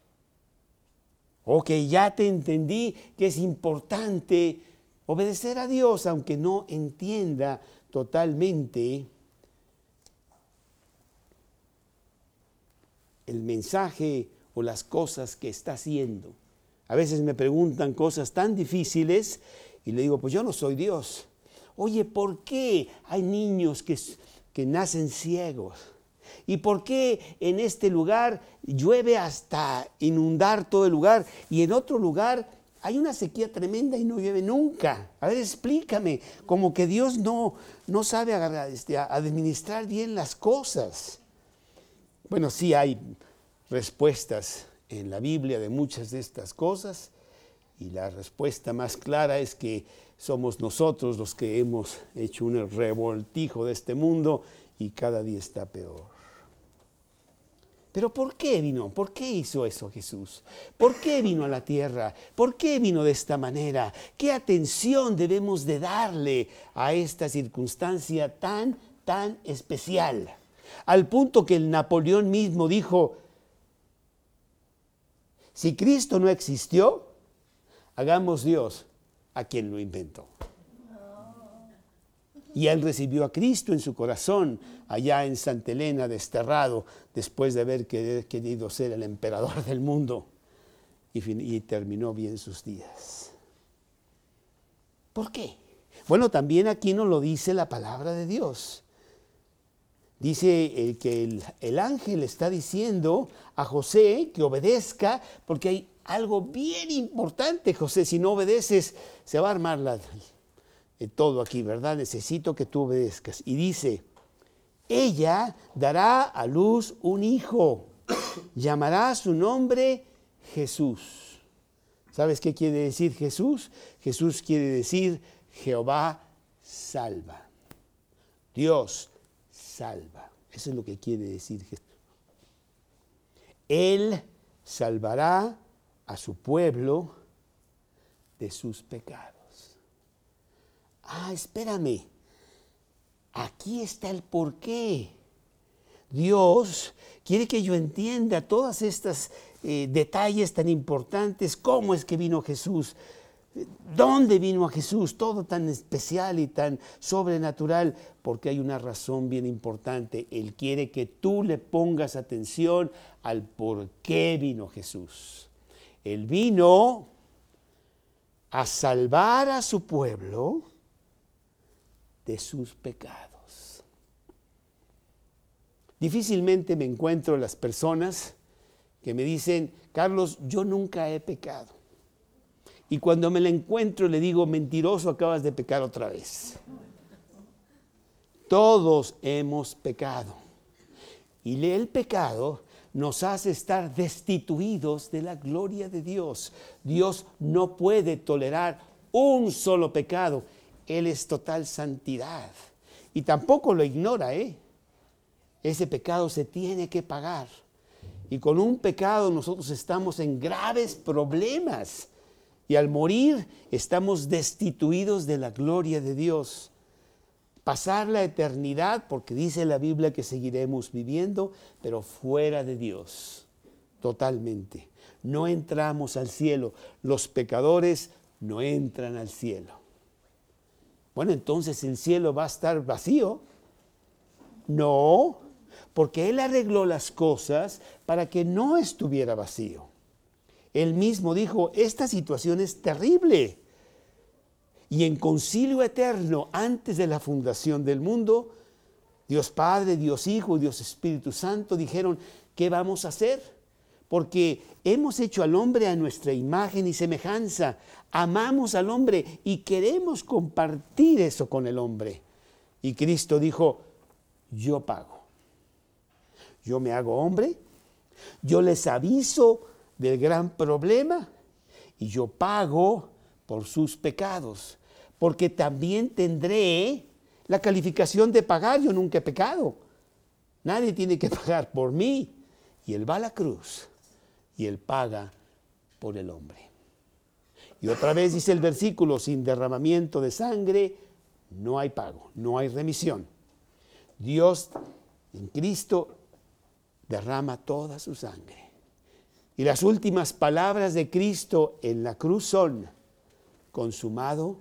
Ok, ya te entendí que es importante obedecer a Dios, aunque no entienda totalmente el mensaje o las cosas que está haciendo. A veces me preguntan cosas tan difíciles y le digo, pues yo no soy Dios. Oye, ¿por qué hay niños que, que nacen ciegos? ¿Y por qué en este lugar llueve hasta inundar todo el lugar y en otro lugar hay una sequía tremenda y no llueve nunca? A ver, explícame, como que Dios no, no sabe agarrar, este, administrar bien las cosas. Bueno, sí hay respuestas en la Biblia de muchas de estas cosas y la respuesta más clara es que somos nosotros los que hemos hecho un revoltijo de este mundo y cada día está peor. Pero ¿por qué vino? ¿Por qué hizo eso Jesús? ¿Por qué vino a la tierra? ¿Por qué vino de esta manera? ¿Qué atención debemos de darle a esta circunstancia tan, tan especial? Al punto que el Napoleón mismo dijo, si Cristo no existió, hagamos Dios a quien lo inventó. Y él recibió a Cristo en su corazón, allá en Santa Elena, desterrado, después de haber querido ser el emperador del mundo. Y, fin, y terminó bien sus días. ¿Por qué? Bueno, también aquí nos lo dice la palabra de Dios. Dice el, que el, el ángel está diciendo a José que obedezca, porque hay algo bien importante, José. Si no obedeces, se va a armar la... todo aquí, ¿verdad? Necesito que tú obedezcas. Y dice, ella dará a luz un hijo, llamará su nombre Jesús. ¿Sabes qué quiere decir Jesús? Jesús quiere decir Jehová salva. Dios salva. Eso es lo que quiere decir Jesús. Él salvará a su pueblo de sus pecados. Ah, espérame, aquí está el porqué. Dios quiere que yo entienda todas estas eh, detalles tan importantes, cómo es que vino Jesús, ¿Dónde vino a Jesús? Todo tan especial y tan sobrenatural, porque hay una razón bien importante. Él quiere que tú le pongas atención al por qué vino Jesús. Él vino a salvar a su pueblo de sus pecados. Difícilmente me encuentro las personas que me dicen, Carlos, yo nunca he pecado. Y cuando me la encuentro le digo, mentiroso, acabas de pecar otra vez. Todos hemos pecado. Y el pecado nos hace estar destituidos de la gloria de Dios. Dios no puede tolerar un solo pecado. Él es total santidad. Y tampoco lo ignora, ¿eh? Ese pecado se tiene que pagar. Y con un pecado nosotros estamos en graves problemas. Y al morir estamos destituidos de la gloria de Dios. Pasar la eternidad, porque dice la Biblia que seguiremos viviendo, pero fuera de Dios, totalmente. No entramos al cielo. Los pecadores no entran al cielo. Bueno, entonces el cielo va a estar vacío. No, porque Él arregló las cosas para que no estuviera vacío. Él mismo dijo, esta situación es terrible. Y en concilio eterno, antes de la fundación del mundo, Dios Padre, Dios Hijo y Dios Espíritu Santo dijeron, ¿qué vamos a hacer? Porque hemos hecho al hombre a nuestra imagen y semejanza. Amamos al hombre y queremos compartir eso con el hombre. Y Cristo dijo, yo pago. Yo me hago hombre, yo les aviso del gran problema y yo pago por sus pecados, porque también tendré la calificación de pagar. Yo nunca he pecado, nadie tiene que pagar por mí, y Él va a la cruz y Él paga por el hombre. Y otra vez dice el versículo, sin derramamiento de sangre no hay pago, no hay remisión. Dios en Cristo derrama toda su sangre. Y las últimas palabras de Cristo en la cruz son, consumado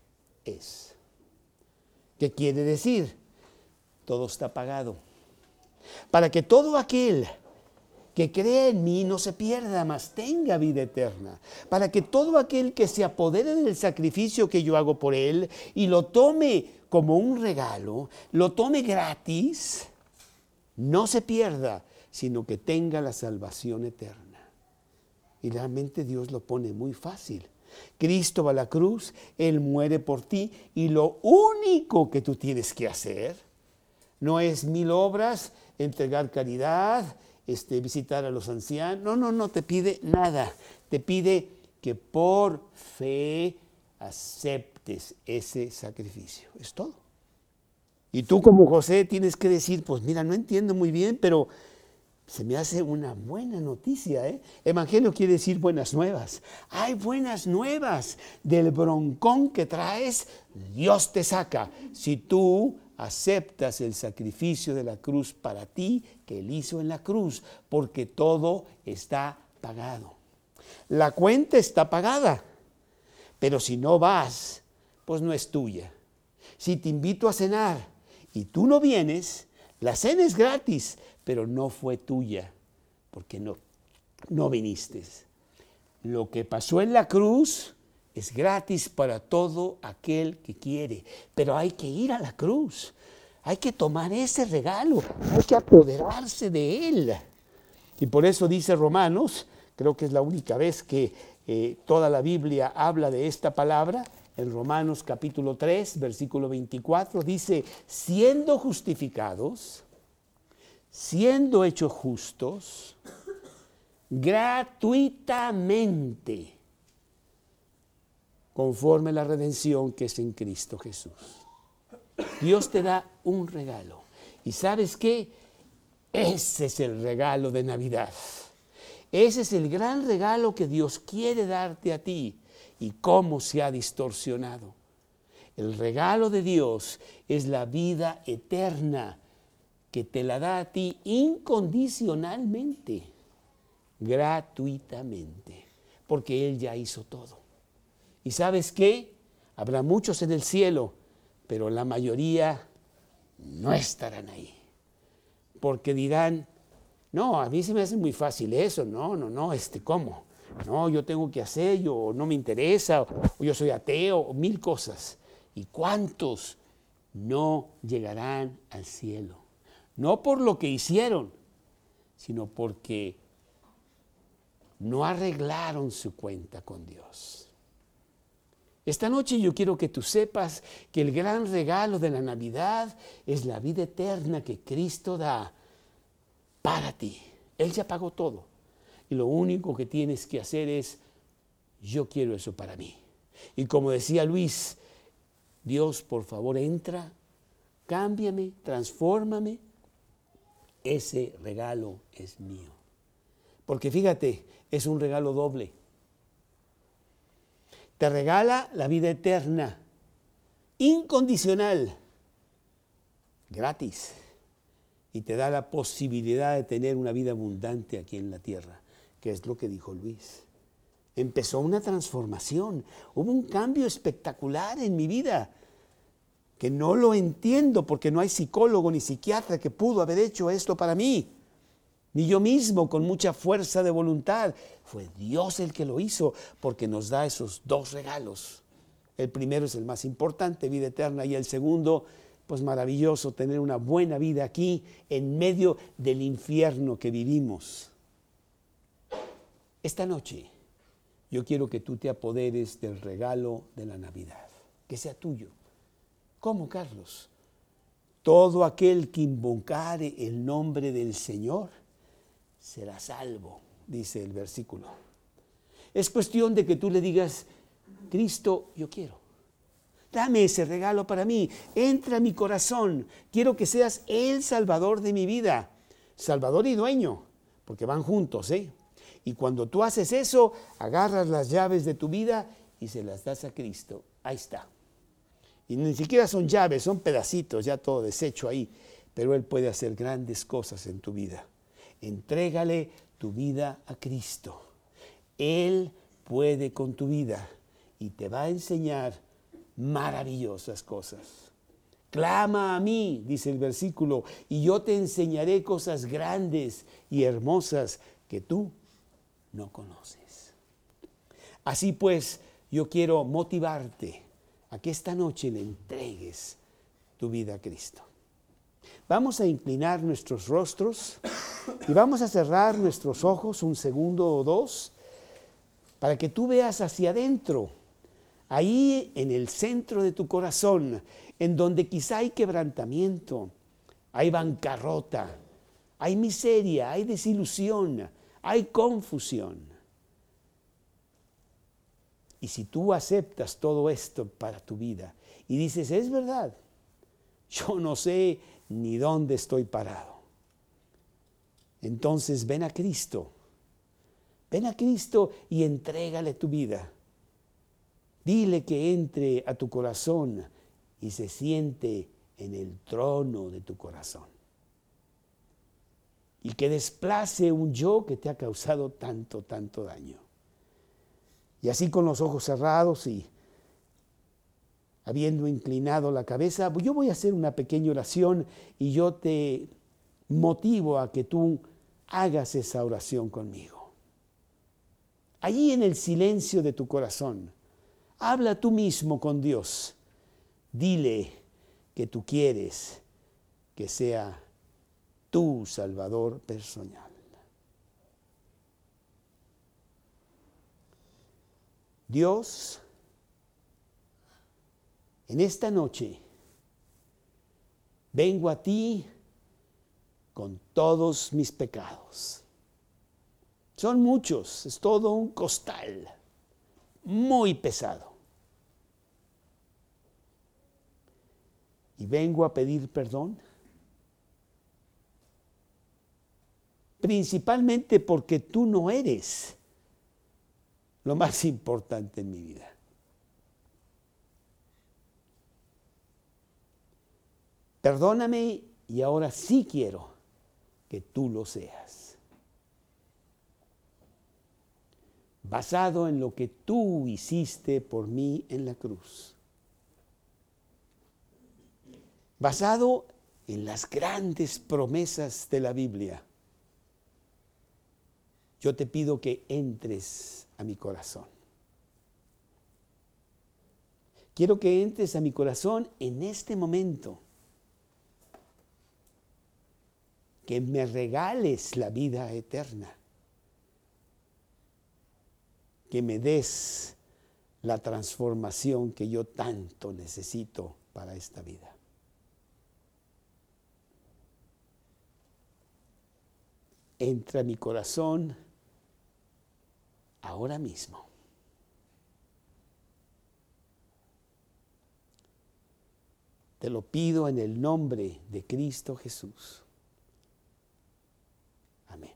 es. ¿Qué quiere decir? Todo está pagado. Para que todo aquel que cree en mí no se pierda, mas tenga vida eterna. Para que todo aquel que se apodere del sacrificio que yo hago por él y lo tome como un regalo, lo tome gratis, no se pierda, sino que tenga la salvación eterna. Y realmente Dios lo pone muy fácil. Cristo va a la cruz, Él muere por ti y lo único que tú tienes que hacer no es mil obras, entregar caridad, este, visitar a los ancianos. No, no, no te pide nada. Te pide que por fe aceptes ese sacrificio. Es todo. Y tú como José tienes que decir, pues mira, no entiendo muy bien, pero se me hace una buena noticia, ¿eh? Evangelio quiere decir buenas nuevas. Hay buenas nuevas. Del broncón que traes, Dios te saca. Si tú aceptas el sacrificio de la cruz para ti, que Él hizo en la cruz, porque todo está pagado. La cuenta está pagada, pero si no vas, pues no es tuya. Si te invito a cenar y tú no vienes, la cena es gratis, pero no fue tuya, porque no, no viniste. Lo que pasó en la cruz es gratis para todo aquel que quiere, pero hay que ir a la cruz, hay que tomar ese regalo, hay que apoderarse de él. Y por eso dice Romanos, creo que es la única vez que eh, toda la Biblia habla de esta palabra, en Romanos capítulo tres, versículo veinticuatro, dice, siendo justificados, siendo hechos justos, gratuitamente, conforme a la redención que es en Cristo Jesús. Dios te da un regalo. ¿Y sabes qué? Ese es el regalo de Navidad. Ese es el gran regalo que Dios quiere darte a ti. ¿Y cómo se ha distorsionado? El regalo de Dios es la vida eterna, que te la da a ti incondicionalmente, gratuitamente, porque Él ya hizo todo. ¿Y sabes qué? Habrá muchos en el cielo, pero la mayoría no estarán ahí. Porque dirán, no, a mí se me hace muy fácil eso, no, no, no, este, ¿cómo? No, yo tengo que hacer, yo no me interesa, o yo soy ateo, o mil cosas. ¿Y cuántos no llegarán al cielo? No por lo que hicieron, sino porque no arreglaron su cuenta con Dios. Esta noche yo quiero que tú sepas que el gran regalo de la Navidad es la vida eterna que Cristo da para ti. Él ya pagó todo. Y lo único que tienes que hacer es, yo quiero eso para mí. Y como decía Luis, Dios, por favor, entra, cámbiame, transfórmame. Ese regalo es mío. Porque fíjate, es un regalo doble. Te regala la vida eterna, incondicional, gratis. Y te da la posibilidad de tener una vida abundante aquí en la tierra, que es lo que dijo Luis. Empezó una transformación, hubo un cambio espectacular en mi vida, que no lo entiendo porque no hay psicólogo ni psiquiatra que pudo haber hecho esto para mí. Ni yo mismo con mucha fuerza de voluntad. Fue Dios el que lo hizo porque nos da esos dos regalos. El primero es el más importante, vida eterna, y el segundo, pues maravilloso, tener una buena vida aquí en medio del infierno que vivimos. Esta noche yo quiero que tú te apoderes del regalo de la Navidad, que sea tuyo. ¿Cómo, Carlos? Todo aquel que invocare el nombre del Señor será salvo, dice el versículo. Es cuestión de que tú le digas, Cristo, yo quiero. Dame ese regalo para mí, entra a mi corazón, quiero que seas el Salvador de mi vida. Salvador y dueño, porque van juntos, ¿eh? Y cuando tú haces eso, agarras las llaves de tu vida y se las das a Cristo. Ahí está. Y ni siquiera son llaves, son pedacitos, ya todo deshecho ahí. Pero Él puede hacer grandes cosas en tu vida. Entrégale tu vida a Cristo. Él puede con tu vida y te va a enseñar maravillosas cosas. Clama a mí, dice el versículo, y yo te enseñaré cosas grandes y hermosas que tú no conoces. Así pues, yo quiero motivarte a que esta noche le entregues tu vida a Cristo. Vamos a inclinar nuestros rostros y vamos a cerrar nuestros ojos un segundo o dos para que tú veas hacia adentro, ahí en el centro de tu corazón, en donde quizá hay quebrantamiento, hay bancarrota, hay miseria, hay desilusión, hay confusión. Y si tú aceptas todo esto para tu vida y dices, es verdad, yo no sé ni dónde estoy parado. Entonces ven a Cristo, ven a Cristo y entrégale tu vida. Dile que entre a tu corazón y se siente en el trono de tu corazón. Y que desplace un yo que te ha causado tanto, tanto daño. Y así con los ojos cerrados y habiendo inclinado la cabeza, yo voy a hacer una pequeña oración y yo te motivo a que tú hagas esa oración conmigo. Allí en el silencio de tu corazón, habla tú mismo con Dios. Dile que tú quieres que sea tu Salvador personal. Dios, en esta noche vengo a ti con todos mis pecados. Son muchos, es todo un costal muy pesado. Y vengo a pedir perdón, principalmente porque tú no eres lo más importante en mi vida. Perdóname y ahora sí quiero que tú lo seas. basado en lo que tú hiciste por mí en la cruz, basado en las grandes promesas de la Biblia. Yo te pido que entres a mi corazón. Quiero que entres a mi corazón en este momento. Que me regales la vida eterna. Que me des la transformación que yo tanto necesito para esta vida. Entra a mi corazón ahora mismo. Te lo pido en el nombre de Cristo Jesús. Amén.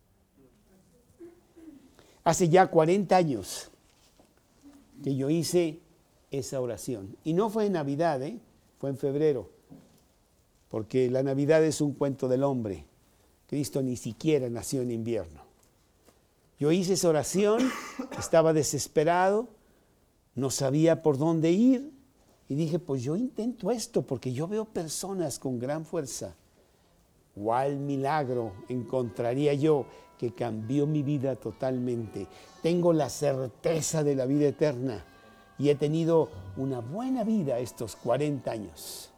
Hace ya cuarenta años que yo hice esa oración. Y no fue en Navidad, ¿eh? Fue en febrero. Porque la Navidad es un cuento del hombre. Cristo ni siquiera nació en invierno. Yo hice esa oración, estaba desesperado, no sabía por dónde ir y dije, pues yo intento esto porque yo veo personas con gran fuerza. ¿Cuál milagro encontraría yo que cambió mi vida totalmente? Tengo la certeza de la vida eterna y he tenido una buena vida estos cuarenta años,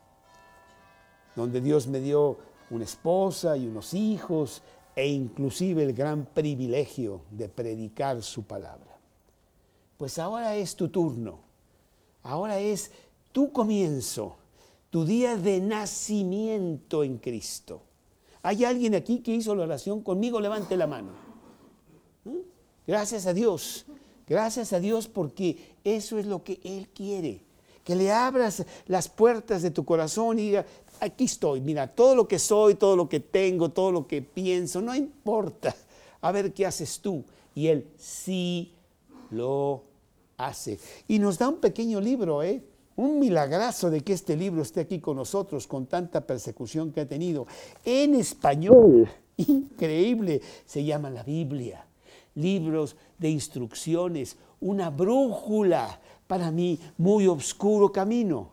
donde Dios me dio una esposa y unos hijos e inclusive el gran privilegio de predicar su palabra. Pues ahora es tu turno, ahora es tu comienzo, tu día de nacimiento en Cristo. ¿Hay alguien aquí que hizo la oración conmigo? Levante la mano. ¿Eh? Gracias a Dios, gracias a Dios porque eso es lo que Él quiere. Que le abras las puertas de tu corazón y diga, aquí estoy, mira, todo lo que soy, todo lo que tengo, todo lo que pienso, no importa. A ver qué haces tú. Y Él sí lo hace. Y nos da un pequeño libro, ¿eh? Un milagrazo de que este libro esté aquí con nosotros con tanta persecución que ha tenido. En español, increíble, se llama la Biblia. Libros de instrucciones, una brújula para mi muy oscuro camino.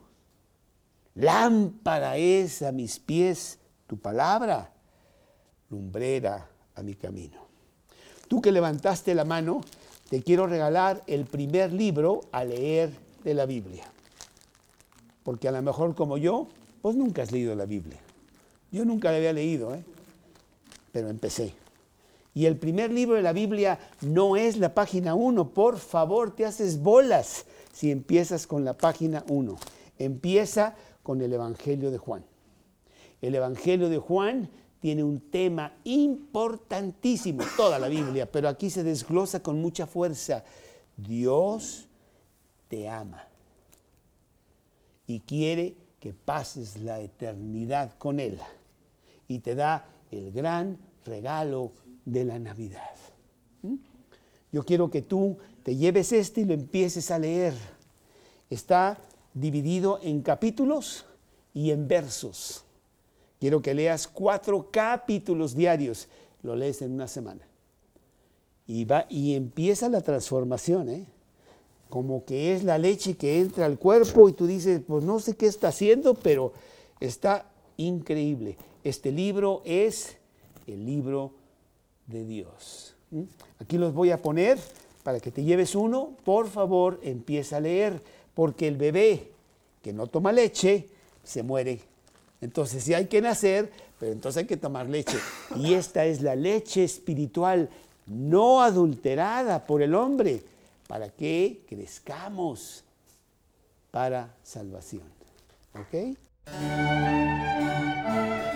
Lámpara es a mis pies tu palabra, lumbrera a mi camino. Tú que levantaste la mano, te quiero regalar el primer libro a leer de la Biblia. Porque a lo mejor como yo, pues nunca has leído la Biblia. Yo nunca la había leído, ¿eh? Pero empecé. Y el primer libro de la Biblia no es la página uno. Por favor, te haces bolas si empiezas con la página uno. Empieza con el Evangelio de Juan. El Evangelio de Juan tiene un tema importantísimo, toda la Biblia, pero aquí se desglosa con mucha fuerza. Dios te ama y quiere que pases la eternidad con Él y te da el gran regalo de la Navidad. ¿Mm? Yo quiero que tú te lleves este y lo empieces a leer. Está dividido en capítulos y en versos. Quiero que leas cuatro capítulos diarios. Lo lees en una semana. Y, va, y empieza la transformación, ¿eh? Como que es la leche que entra al cuerpo y tú dices, pues no sé qué está haciendo, pero está increíble. Este libro es el libro de Dios. ¿Mm? Aquí los voy a poner para que te lleves uno. Por favor, empieza a leer, porque el bebé que no toma leche se muere. Entonces sí hay que nacer, pero entonces hay que tomar leche. Y esta es la leche espiritual no adulterada por el hombre, para que crezcamos para salvación. ¿Ok?